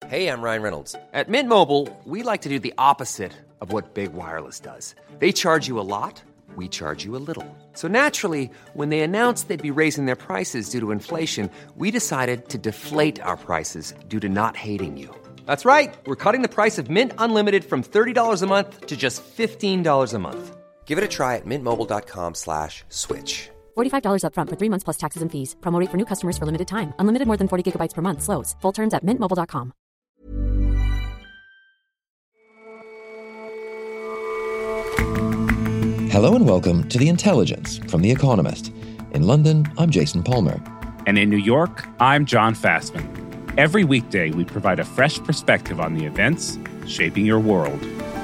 Hey, I'm Ryan Reynolds. At Mint Mobile, we like to do the opposite of what Big Wireless does. They charge you a lot, we charge you a little. So naturally, when they announced they'd be raising their prices due to inflation, we decided to deflate our prices due to not hating you. That's right. We're cutting the price of Mint Unlimited from $30 a month to just $15 a month. Give it a try at mintmobile.com/switch. $45 up front for 3 months plus taxes and fees. Promo rate for new customers for limited time. Unlimited more than 40 gigabytes per month. Slows full terms at mintmobile.com. Hello and welcome to The Intelligence from The Economist. In London, I'm Jason Palmer. And in New York, I'm John Fassman. Every weekday, we provide a fresh perspective on the events shaping your world.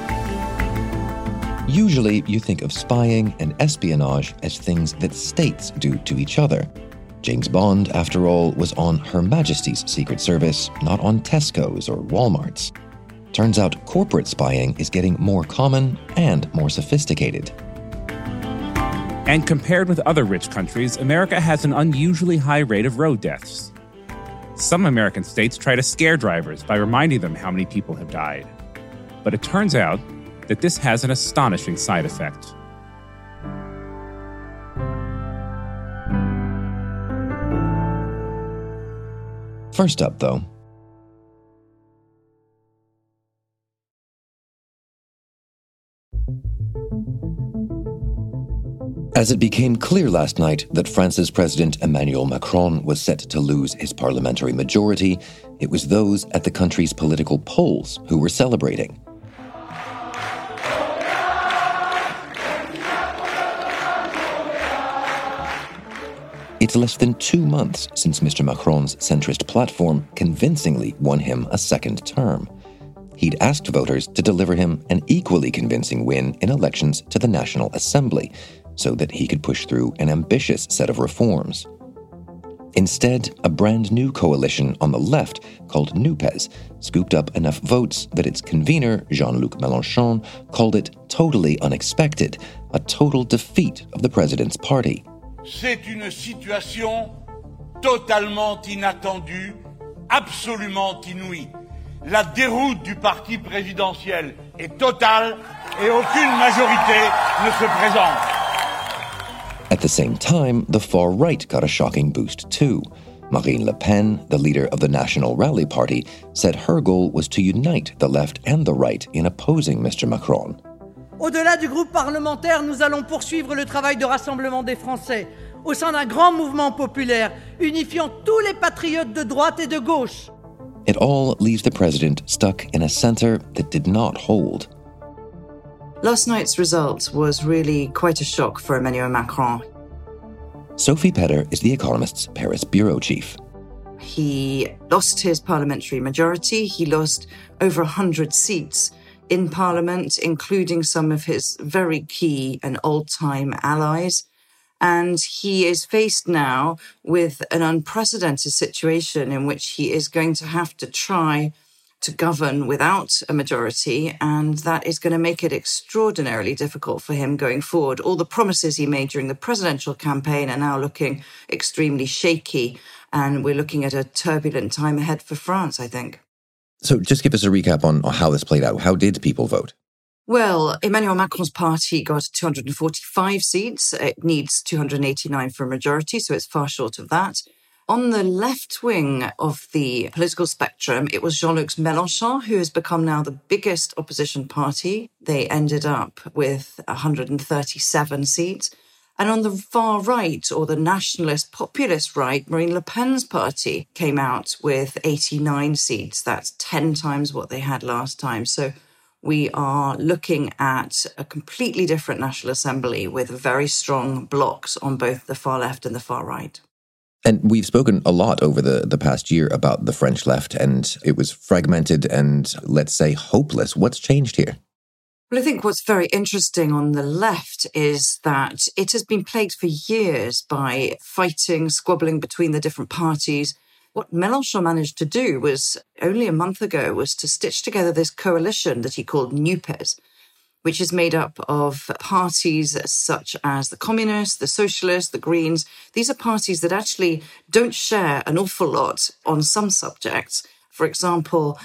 Usually, you think of spying and espionage as things that states do to each other. James Bond, after all, was on Her Majesty's Secret Service, not on Tesco's or Walmart's. Turns out corporate spying is getting more common and more sophisticated. And compared with other rich countries, America has an unusually high rate of road deaths. Some American states try to scare drivers by reminding them how many people have died. But it turns out that this has an astonishing side effect. First up, though, as it became clear last night that France's President Emmanuel Macron was set to lose his parliamentary majority, it was those at the country's political polls who were celebrating. It's less than 2 months since Mr. Macron's centrist platform convincingly won him a second term. He'd asked voters to deliver him an equally convincing win in elections to the National Assembly, so that he could push through an ambitious set of reforms. Instead, a brand new coalition on the left called NUPES scooped up enough votes that its convener, Jean-Luc Mélenchon, called it totally unexpected, a total defeat of the president's party. C'est une situation totalement inattendue, absolument inouïe. La déroute du parti présidentiel est totale et aucune majorité ne se présente. At the same time, the far right got a shocking boost too. Marine Le Pen, the leader of the National Rally Party, said her goal was to unite the left and the right in opposing Mr. Macron. Au-delà du groupe parlementaire, nous allons poursuivre le travail de rassemblement des Français au sein d'un grand mouvement populaire, unifiant tous les patriotes de droite et de gauche. It all leaves the president stuck in a center that did not hold. Last night's result was really quite a shock for Emmanuel Macron. Sophie Petter is The Economist's Paris bureau chief. He lost his parliamentary majority. He lost over 100 seats in Parliament, including some of his very key and old-time allies. And he is faced now with an unprecedented situation in which he is going to have to try to govern without a majority, and that is going to make it extraordinarily difficult for him going forward. All the promises he made during the presidential campaign are now looking extremely shaky, and we're looking at a turbulent time ahead for France, I think. So just give us a recap on how this played out. How did people vote? Well, Emmanuel Macron's party got 245 seats. It needs 289 for a majority, so it's far short of that. On the left wing of the political spectrum, it was Jean-Luc Mélenchon, who has become now the biggest opposition party. They ended up with 137 seats. And on the far right, or the nationalist populist right, Marine Le Pen's party came out with 89 seats. That's 10 times what they had last time. So we are looking at a completely different National Assembly with very strong blocs on both the far left and the far right. And we've spoken a lot over the past year about the French left, and it was fragmented and, let's say, hopeless. What's changed here? Well, I think what's very interesting on the left is that it has been plagued for years by fighting, squabbling between the different parties. What Mélenchon managed to do was, only a month ago, was to stitch together this coalition that he called NUPES, which is made up of parties such as the Communists, the Socialists, the Greens. These are parties that actually don't share an awful lot on some subjects, For example,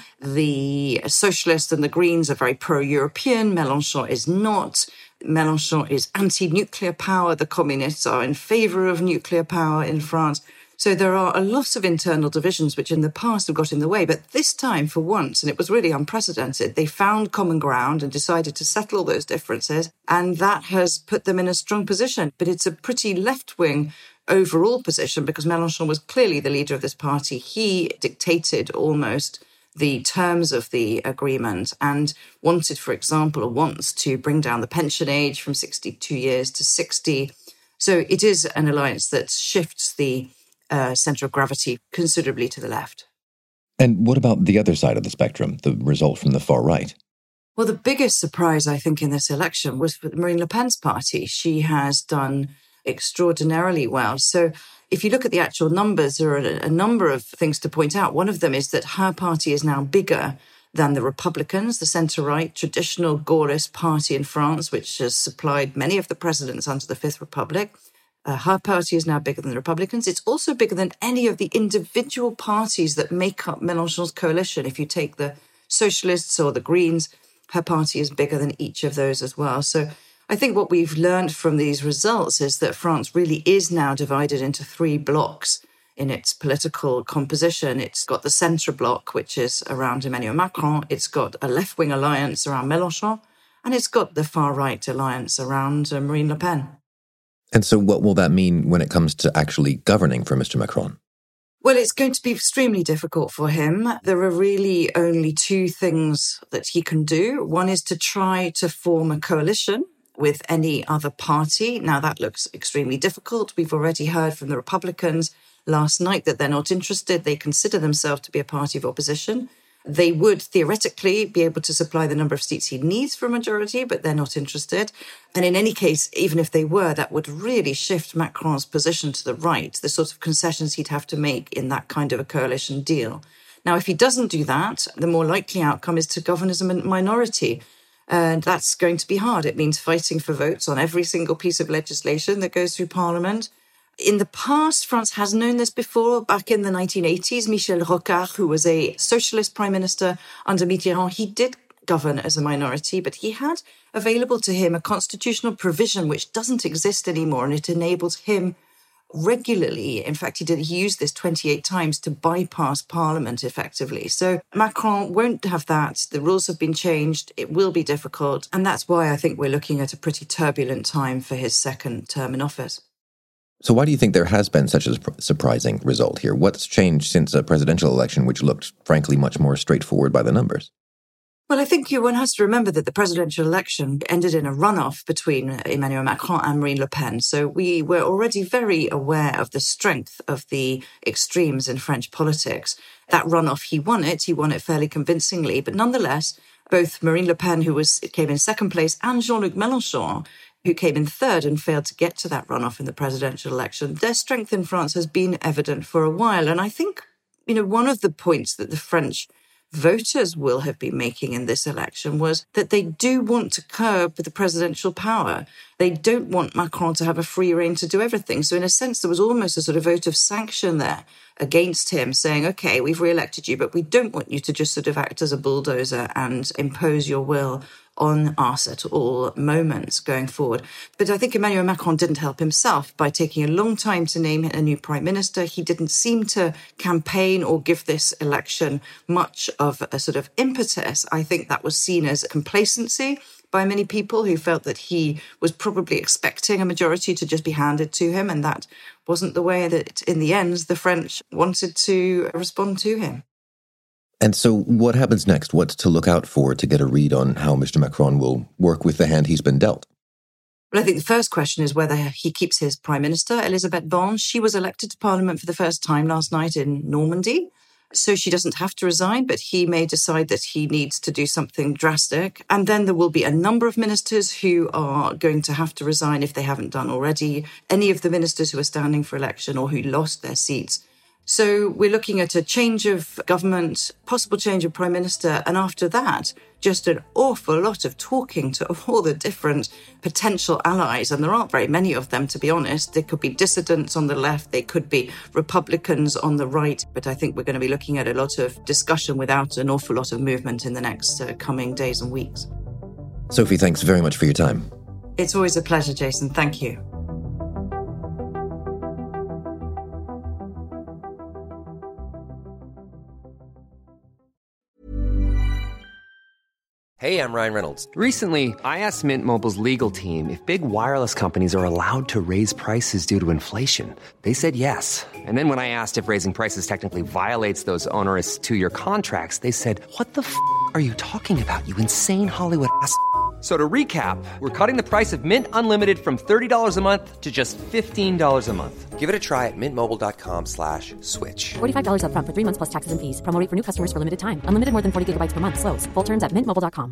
the Socialists and the Greens are very pro-European. Mélenchon is not. Mélenchon is anti-nuclear power. The communists are in favour of nuclear power in France. So there are a lot of internal divisions which in the past have got in the way. But this time, for once, and it was really unprecedented, they found common ground and decided to settle those differences. And that has put them in a strong position. But it's a pretty left-wing overall position because Mélenchon was clearly the leader of this party. He dictated almost the terms of the agreement and wanted, for example, or wants to bring down the pension age from 62 years to 60. So it is an alliance that shifts the centre of gravity considerably to the left. And what about the other side of the spectrum, the result from the far right? Well, the biggest surprise, I think, in this election was for Marine Le Pen's party. She has done extraordinarily well. So if you look at the actual numbers, there are a number of things to point out. One of them is that her party is now bigger than the Republicans, the centre-right, traditional Gaullist party in France, which has supplied many of the presidents under the Fifth Republic. Her party is now bigger than the Republicans. It's also bigger than any of the individual parties that make up Mélenchon's coalition. If you take the Socialists or the Greens, her party is bigger than each of those as well. So I think what we've learned from these results is that France really is now divided into three blocks in its political composition. It's got the centre bloc, which is around Emmanuel Macron. It's got a left-wing alliance around Mélenchon. And it's got the far-right alliance around Marine Le Pen. And so what will that mean when it comes to actually governing for Mr. Macron? Well, it's going to be extremely difficult for him. There are really only two things that he can do. One is to try to form a coalition with any other party. Now, that looks extremely difficult. We've already heard from the Republicans last night that they're not interested. They consider themselves to be a party of opposition. They would theoretically be able to supply the number of seats he needs for a majority, but they're not interested. And in any case, even if they were, that would really shift Macron's position to the right, the sort of concessions he'd have to make in that kind of a coalition deal. Now, if he doesn't do that, the more likely outcome is to govern as a minority. And that's going to be hard. It means fighting for votes on every single piece of legislation that goes through Parliament. In the past, France has known this before. Back in the 1980s, Michel Rocard, who was a socialist prime minister under Mitterrand, he did govern as a minority, but he had available to him a constitutional provision which doesn't exist anymore, and it enables him regularly, in fact, he used this 28 times to bypass Parliament effectively. So Macron won't have that. The rules have been changed. It will be difficult. And that's why I think we're looking at a pretty turbulent time for his second term in office. So why do you think there has been such a surprising result here? What's changed since a presidential election which looked, frankly, much more straightforward by the numbers? Well, I think one has to remember that the presidential election ended in a runoff between Emmanuel Macron and Marine Le Pen. So we were already very aware of the strength of the extremes in French politics. That runoff, he won it fairly convincingly. But nonetheless, both Marine Le Pen, who came in second place, and Jean-Luc Mélenchon, who came in third and failed to get to that runoff in the presidential election, their strength in France has been evident for a while. And I think, one of the points that the French voters will have been making in this election was that they do want to curb the presidential power. They don't want Macron to have a free rein to do everything. So in a sense, there was almost a sort of vote of sanction there against him, saying, OK, we've re-elected you, but we don't want you to just sort of act as a bulldozer and impose your will on us at all moments going forward. But I think Emmanuel Macron didn't help himself by taking a long time to name a new prime minister. He didn't seem to campaign or give this election much of a sort of impetus. I think that was seen as complacency by many people who felt that he was probably expecting a majority to just be handed to him. And that wasn't the way that, in the end, the French wanted to respond to him. And so what happens next? What's to look out for to get a read on how Mr. Macron will work with the hand he's been dealt? Well, I think the first question is whether he keeps his Prime Minister, Elisabeth Borne. She was elected to Parliament for the first time last night in Normandy. So she doesn't have to resign, but he may decide that he needs to do something drastic. And then there will be a number of ministers who are going to have to resign if they haven't done already. Any of the ministers who are standing for election or who lost their seats. So we're looking at a change of government, possible change of prime minister, and after that, just an awful lot of talking to all the different potential allies. And there aren't very many of them, to be honest. There could be dissidents on the left, they could be Republicans on the right. But I think we're going to be looking at a lot of discussion without an awful lot of movement in the next coming days and weeks. Sophie, thanks very much for your time. It's always a pleasure, Jason. Thank you. Hey, I'm Ryan Reynolds. Recently, I asked Mint Mobile's legal team if big wireless companies are allowed to raise prices due to inflation. They said yes. And then when I asked if raising prices technically violates those onerous two-year contracts, they said, "What the f*** are you talking about, you insane Hollywood ass?" So to recap, we're cutting the price of Mint Unlimited from $30 a month to just $15 a month. Give it a try at mintmobile.com/switch. $45 up front for 3 months plus taxes and fees. Promo rate for new customers for limited time. Unlimited more than 40 gigabytes per month. Slows full terms at mintmobile.com.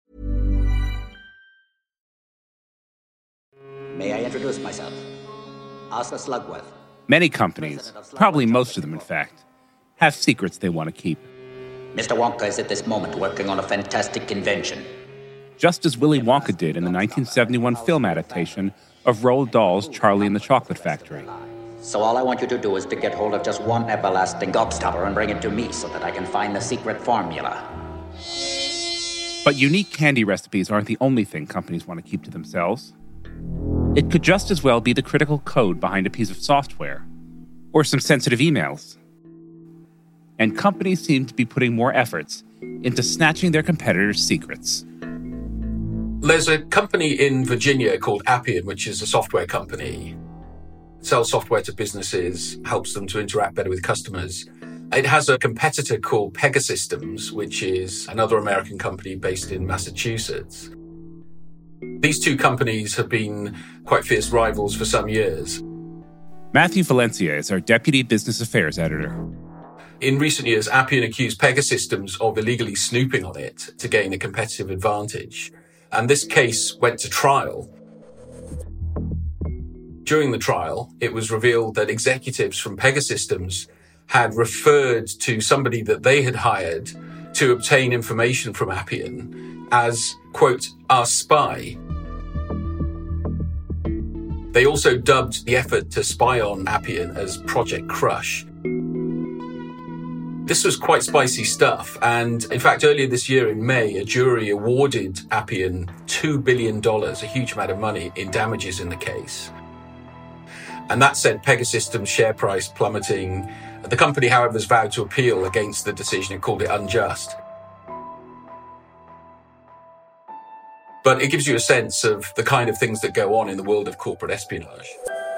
May I introduce myself? Asa Slugworth. Many companies, probably most of them in fact, have secrets they want to keep. Mr. Wonka is at this moment working on a fantastic invention. Just as Willy Wonka did in the 1971 film adaptation of Roald Dahl's Charlie and the Chocolate Factory. So all I want you to do is to get hold of just one everlasting gobstopper and bring it to me so that I can find the secret formula. But unique candy recipes aren't the only thing companies want to keep to themselves. It could just as well be the critical code behind a piece of software, or some sensitive emails. And companies seem to be putting more efforts into snatching their competitors' secrets. There's a company in Virginia called Appian, which is a software company. It sells software to businesses, helps them to interact better with customers. It has a competitor called Pegasystems, which is another American company based in Massachusetts. These two companies have been quite fierce rivals for some years. Matthew Valencia is our Deputy Business Affairs Editor. In recent years, Appian accused Pegasystems of illegally snooping on it to gain a competitive advantage. And this case went to trial. During the trial, it was revealed that executives from Pegasystems had referred to somebody that they had hired to obtain information from Appian as, quote, our spy. They also dubbed the effort to spy on Appian as Project Crush. This was quite spicy stuff, and in fact, earlier this year in May, a jury awarded Appian $2 billion, a huge amount of money, in damages in the case. And that sent Pegasystems' share price plummeting. The company, however, has vowed to appeal against the decision and called it unjust. But it gives you a sense of the kind of things that go on in the world of corporate espionage.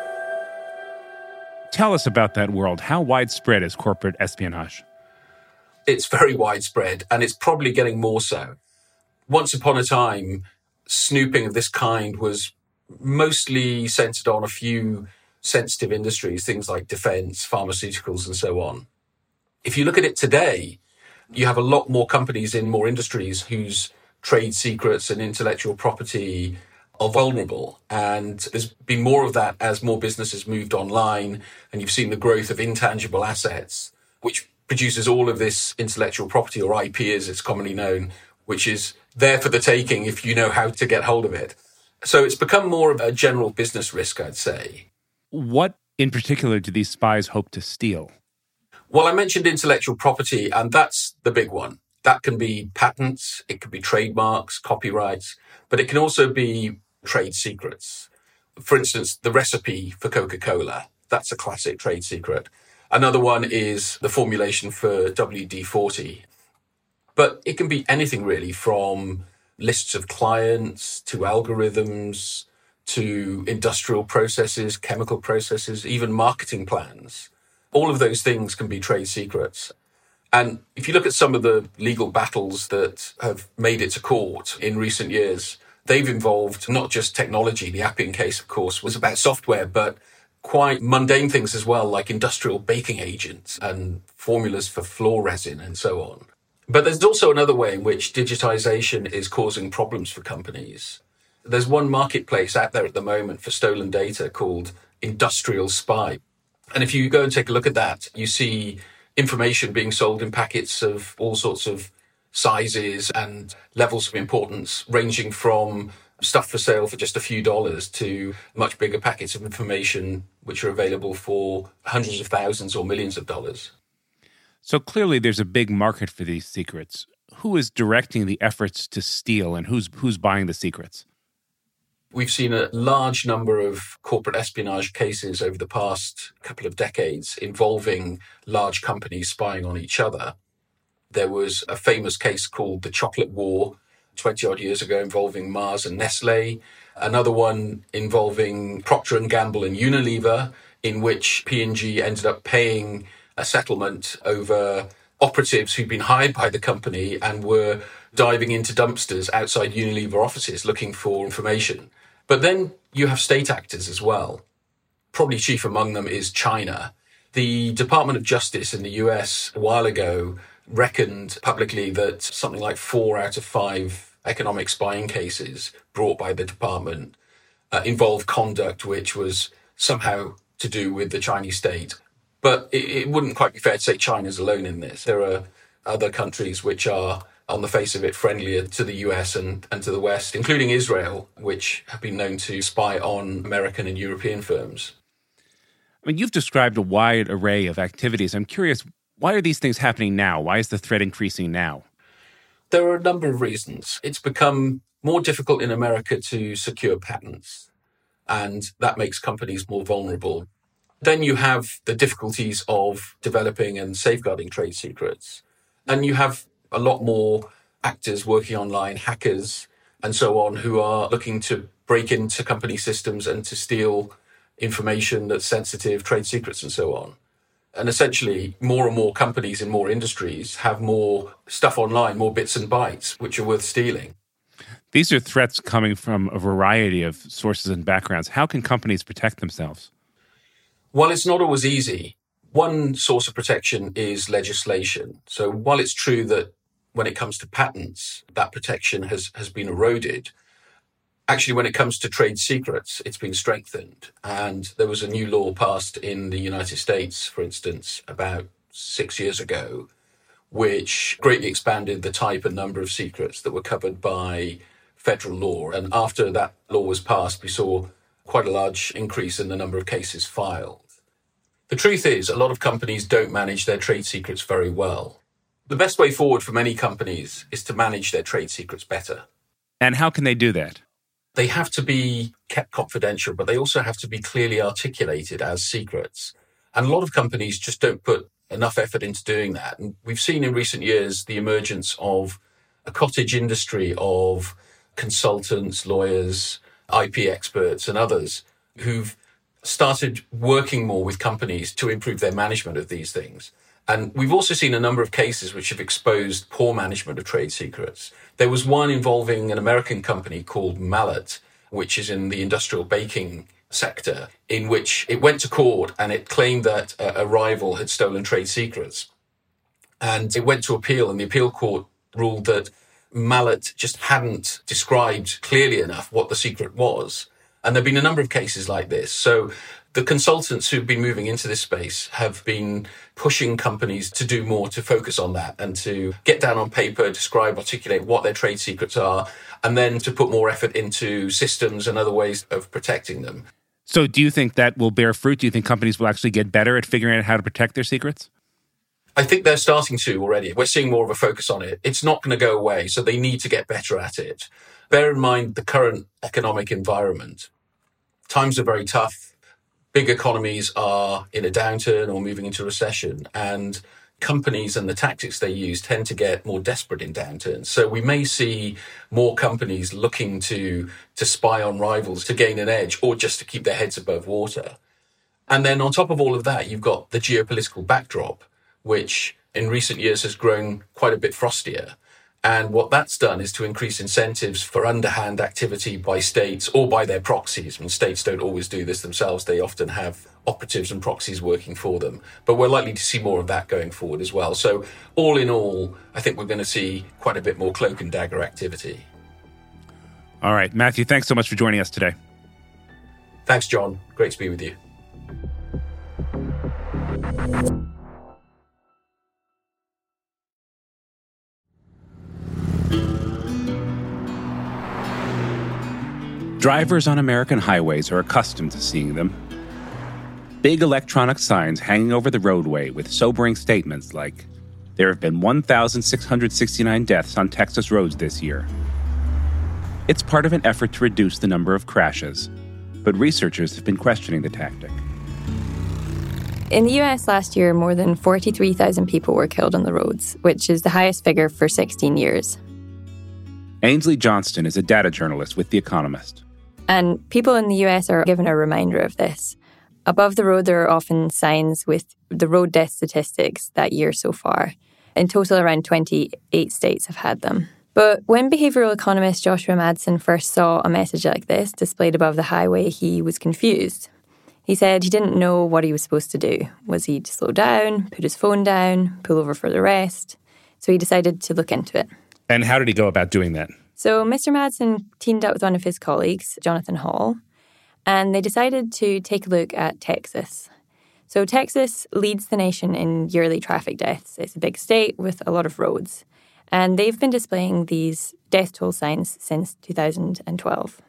Tell us about that world. How widespread is corporate espionage? It's very widespread, and it's probably getting more so. Once upon a time, snooping of this kind was mostly centered on a few sensitive industries, things like defense, pharmaceuticals, and so on. If you look at it today, you have a lot more companies in more industries whose trade secrets and intellectual property are vulnerable. And there's been more of that as more businesses moved online, and you've seen the growth of intangible assets, which produces all of this intellectual property, or IP as it's commonly known, which is there for the taking if you know how to get hold of it. So it's become more of a general business risk, I'd say. What in particular do these spies hope to steal? Well, I mentioned intellectual property, and that's the big one. That can be patents, it could be trademarks, copyrights, but it can also be trade secrets. For instance, the recipe for Coca-Cola, that's a classic trade secret. Another one is the formulation for WD-40. But it can be anything really, from lists of clients to algorithms to industrial processes, chemical processes, even marketing plans. All of those things can be trade secrets. And if you look at some of the legal battles that have made it to court in recent years, they've involved not just technology. The Appian case, of course, was about software, but quite mundane things as well, like industrial baking agents and formulas for floor resin and so on. But there's also another way in which digitization is causing problems for companies. There's one marketplace out there at the moment for stolen data called Industrial Spy. And if you go and take a look at that, you see information being sold in packets of all sorts of sizes and levels of importance, ranging from stuff for sale for just a few dollars to much bigger packets of information which are available for hundreds of thousands or millions of dollars. So clearly there's a big market for these secrets. Who is directing the efforts to steal, and who's buying the secrets? We've seen a large number of corporate espionage cases over the past couple of decades involving large companies spying on each other. There was a famous case called the Chocolate War 20-odd years ago involving Mars and Nestle. Another one involving Procter & Gamble and Unilever, in which P&G ended up paying a settlement over operatives who'd been hired by the company and were diving into dumpsters outside Unilever offices looking for information. But then you have state actors as well. Probably chief among them is China. The Department of Justice in the US a while ago reckoned publicly that something like 4 out of 5 economic spying cases brought by the department involved conduct which was somehow to do with the Chinese state. But it wouldn't quite be fair to say China's alone in this. There are other countries which are, on the face of it, friendlier to the US and to the West, including Israel, which have been known to spy on American and European firms. I mean, you've described a wide array of activities. I'm curious, why are these things happening now? Why is the threat increasing now? There are a number of reasons. It's become more difficult in America to secure patents, and that makes companies more vulnerable. Then you have the difficulties of developing and safeguarding trade secrets. And you have a lot more actors working online, hackers and so on, who are looking to break into company systems and to steal information that's sensitive, trade secrets and so on. And essentially, more and more companies in more industries have more stuff online, more bits and bytes, which are worth stealing. These are threats coming from a variety of sources and backgrounds. How can companies protect themselves? Well, it's not always easy. One source of protection is legislation. So while it's true that when it comes to patents, that protection has been eroded, actually when it comes to trade secrets, it's been strengthened. And there was a new law passed in the United States, for instance, about 6 years ago, which greatly expanded the type and number of secrets that were covered by federal law. And after that law was passed, we saw quite a large increase in the number of cases filed. The truth is, a lot of companies don't manage their trade secrets very well. The best way forward for many companies is to manage their trade secrets better. And how can they do that? They have to be kept confidential, but they also have to be clearly articulated as secrets. And a lot of companies just don't put enough effort into doing that. And we've seen in recent years the emergence of a cottage industry of consultants, lawyers, IP experts and others who've started working more with companies to improve their management of these things. And we've also seen a number of cases which have exposed poor management of trade secrets. There was one involving an American company called Mallet, which is in the industrial baking sector, in which it went to court and it claimed that a rival had stolen trade secrets. And it went to appeal, and the appeal court ruled that Mallet just hadn't described clearly enough what the secret was. And there have been a number of cases like this. So the consultants who've been moving into this space have been pushing companies to do more, to focus on that and to get down on paper, describe, articulate what their trade secrets are, and then to put more effort into systems and other ways of protecting them. So do you think that will bear fruit? Do you think companies will actually get better at figuring out how to protect their secrets? I think they're starting to already. We're seeing more of a focus on it. It's not going to go away, so they need to get better at it. Bear in mind the current economic environment. Times are very tough. Big economies are in a downturn or moving into recession, and companies and the tactics they use tend to get more desperate in downturns. So we may see more companies looking to spy on rivals to gain an edge or just to keep their heads above water. And then on top of all of that, you've got the geopolitical backdrop, which in recent years has grown quite a bit frostier. And what that's done is to increase incentives for underhand activity by states or by their proxies. I mean, states don't always do this themselves. They often have operatives and proxies working for them. But we're likely to see more of that going forward as well. So all in all, I think we're going to see quite a bit more cloak and dagger activity. All right. Matthew, thanks so much for joining us today. Thanks, John. Great to be with you. Drivers on American highways are accustomed to seeing them. Big electronic signs hanging over the roadway with sobering statements like, "There have been 1,669 deaths on Texas roads this year." It's part of an effort to reduce the number of crashes, but researchers have been questioning the tactic. In the US last year, more than 43,000 people were killed on the roads, which is the highest figure for 16 years. Ainsley Johnston is a data journalist with The Economist. And people in the US are given a reminder of this. Above the road, there are often signs with the road death statistics that year so far. In total, around 28 states have had them. But when behavioural economist Joshua Madsen first saw a message like this displayed above the highway, he was confused. He said he didn't know what he was supposed to do. Was he to slow down, put his phone down, pull over for the rest? So he decided to look into it. And how did he go about doing that? So Mr. Madsen teamed up with one of his colleagues, Jonathan Hall, and they decided to take a look at Texas. So Texas leads the nation in yearly traffic deaths. It's a big state with a lot of roads. And they've been displaying these death toll signs since 2012.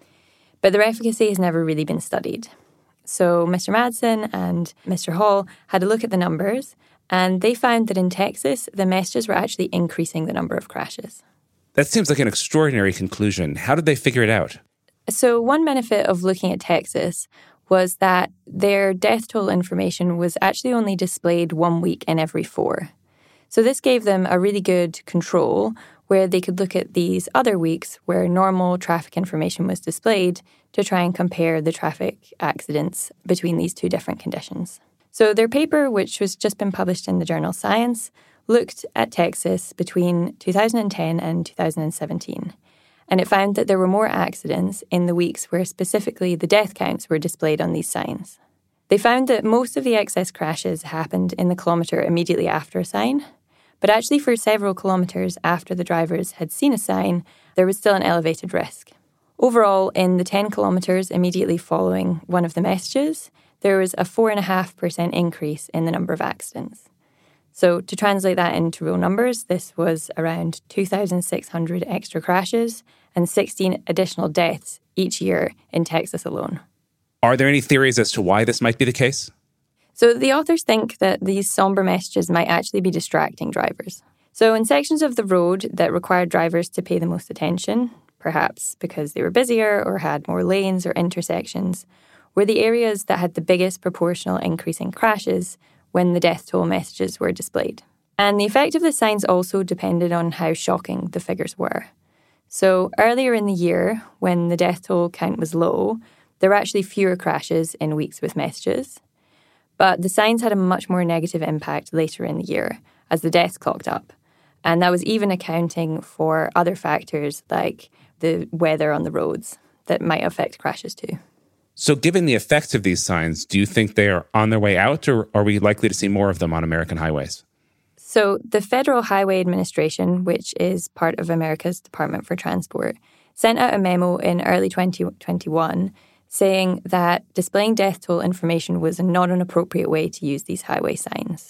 But their efficacy has never really been studied. So Mr. Madsen and Mr. Hall had a look at the numbers, and they found that in Texas, the messages were actually increasing the number of crashes. That seems like an extraordinary conclusion. How did they figure it out? So one benefit of looking at Texas was that their death toll information was actually only displayed 1 week in every 4. So this gave them a really good control where they could look at these other weeks where normal traffic information was displayed to try and compare the traffic accidents between these two different conditions. So their paper, which was just been published in the journal Science, looked at Texas between 2010 and 2017. And it found that there were more accidents in the weeks where specifically the death counts were displayed on these signs. They found that most of the excess crashes happened in the kilometre immediately after a sign, but actually for several kilometres after the drivers had seen a sign, there was still an elevated risk. Overall, in the 10 kilometres immediately following one of the messages, there was a 4.5% increase in the number of accidents. So to translate that into real numbers, this was around 2,600 extra crashes and 16 additional deaths each year in Texas alone. Are there any theories as to why this might be the case? So the authors think that these somber messages might actually be distracting drivers. So in sections of the road that required drivers to pay the most attention, perhaps because they were busier or had more lanes or intersections, were the areas that had the biggest proportional increase in crashes when the death toll messages were displayed. And the effect of the signs also depended on how shocking the figures were. So earlier in the year, when the death toll count was low, there were actually fewer crashes in weeks with messages. But the signs had a much more negative impact later in the year as the deaths clocked up. And that was even accounting for other factors like the weather on the roads that might affect crashes too. So given the effects of these signs, do you think they are on their way out, or are we likely to see more of them on American highways? So the Federal Highway Administration, which is part of America's Department for Transport, sent out a memo in early 2021 saying that displaying death toll information was not an appropriate way to use these highway signs.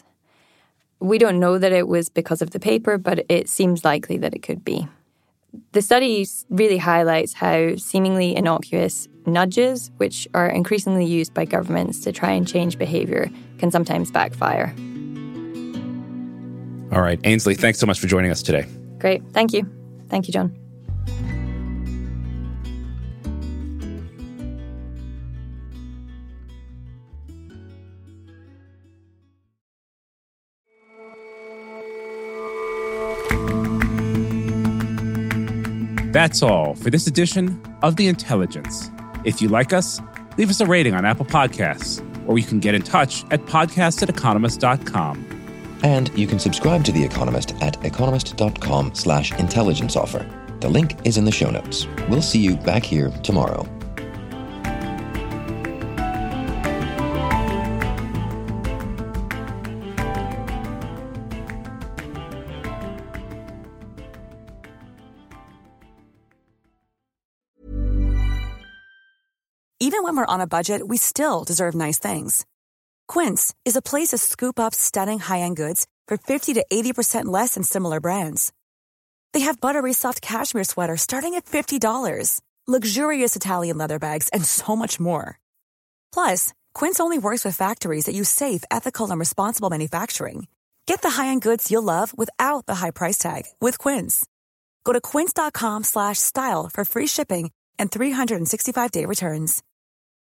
We don't know that it was because of the paper, but it seems likely that it could be. The study really highlights how seemingly innocuous nudges, which are increasingly used by governments to try and change behaviour, can sometimes backfire. All right, Ainsley, thanks so much for joining us today. Great. Thank you. Thank you, John. That's all for this edition of The Intelligence. If you like us, leave us a rating on Apple Podcasts, or you can get in touch at podcast@economist.com. And you can subscribe to The Economist at economist.com/intelligence offer. The link is in the show notes. We'll see you back here tomorrow. Even when we're on a budget, we still deserve nice things. Quince is a place to scoop up stunning high-end goods for 50 to 80% less than similar brands. They have buttery soft cashmere sweaters starting at $50, luxurious Italian leather bags, and so much more. Plus, Quince only works with factories that use safe, ethical, and responsible manufacturing. Get the high-end goods you'll love without the high price tag with Quince. Go to quince.com/style for free shipping and 365-day returns.